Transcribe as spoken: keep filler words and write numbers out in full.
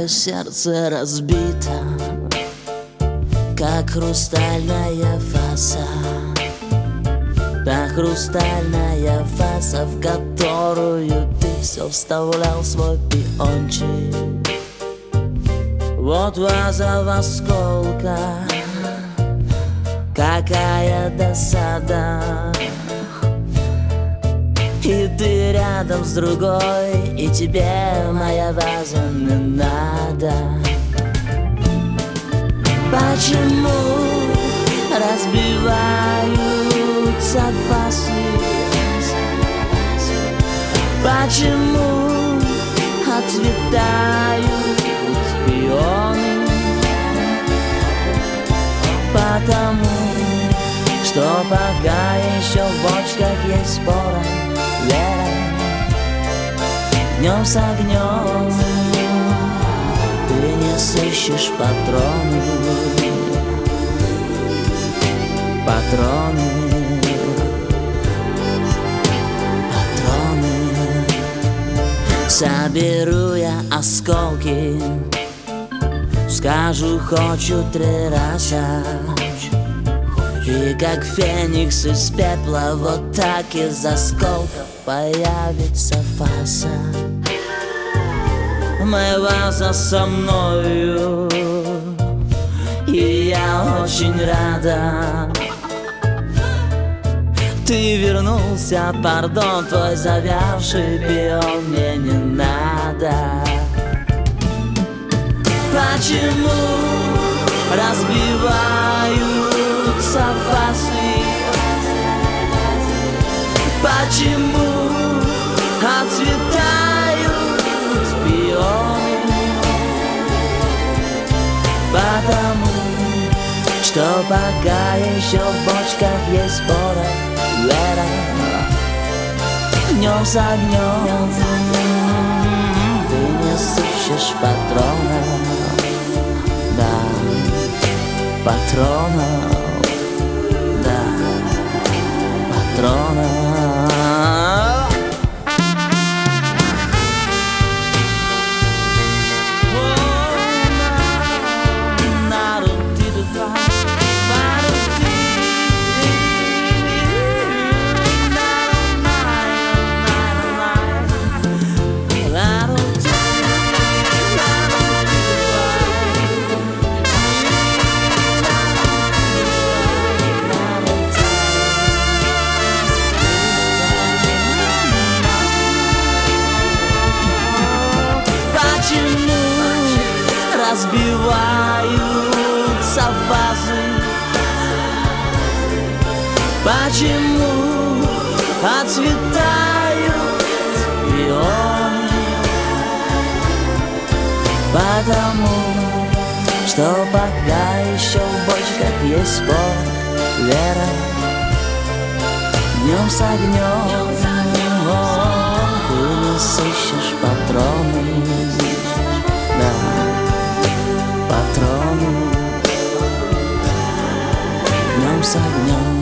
Мое сердце разбито, как хрустальная фаса. Та хрустальная фаса, в которую ты все вставлял свой пиончик. Вот ваза в осколках, какая досада. И ты рядом с другой, и тебе моя ваза не надо. Почему разбиваются фасы? Почему отцветают пионы? Потому что пока еще в бочках есть пора, вера, днем с огнем ты не сыщешь патроны. Патроны, патроны. Соберу я осколки, скажу хочу три раза. И как феникс из пепла, вот так из осколков появится фаса. Моя ваза со мною, и я очень рада. Ты вернулся, пардон, твой завявший пион мне не надо. Почему разбиваются фасы? Почему отцветают пионы? Потому что пока еще в бочках есть пора, вера, днем с огнем ты не сыщешь патрона. Да, патрона, да, патрона. Разбиваются вазы? Почему отцветают пионы? Потому что пока еще в бочках есть порох, вера, днем с огнем ты не сыщешь патроны. Да, патроны, днем с огнем.